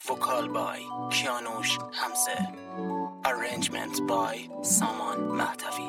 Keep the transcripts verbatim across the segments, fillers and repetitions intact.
Vocal by Kianush Hamze. Arrangement by Saman Mahtavi.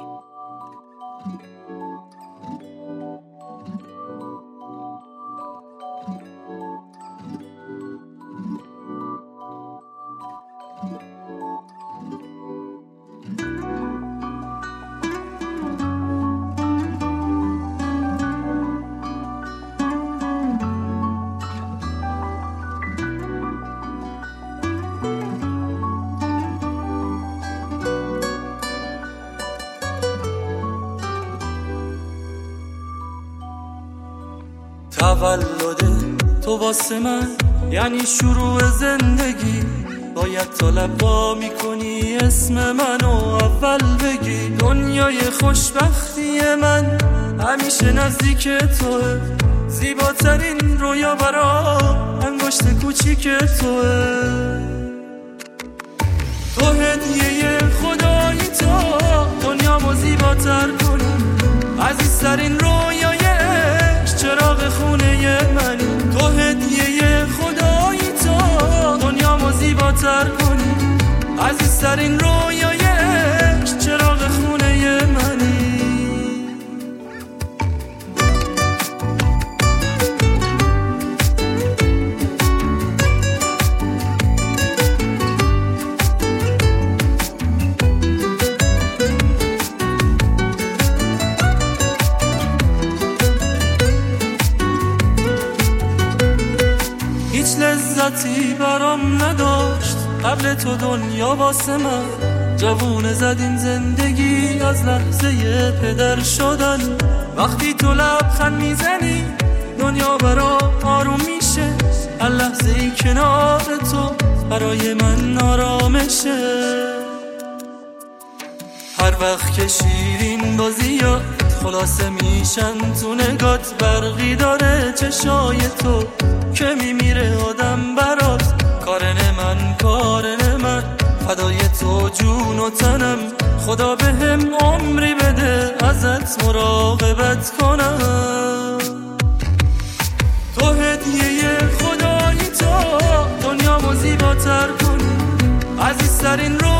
تولد تو واسه من یعنی شروع زندگی، باید تا لبا میکنی اسم منو اول بگی. دنیای خوشبختی من همیشه نزدیک توه، زیباترین رویا برا انگشت کوچیک توه. تو هدیه خدایی، تو دنیامو زیباتر کنی، عزیزترین رویای چراغ خونه منی. تو هدیه خدایی، تو دنیامو زیباتر کنی، عزیزترین رویای چراغ خونه منی. هیچ لذتی برام نداشت قبل تو دنیا واسه من، جوونه زد این زندگی از لحظه پدر شدن. وقتی تو لبخند میزنی دنیا برا آروم میشه، هر لحظه ای کنار تو برای من آرامشه. هر وقت که شیرین بازیات خلاصه میشن تو نگات، برقی داره چشای تو که میمیره آدم برات. کارن من کارن من فدای تو جون و تنم، خدا به هم عمری بده ازت مراقبت کنم. تو هدیه خدایی، تو دنیامو زیباتر کنی، عزیزترین رو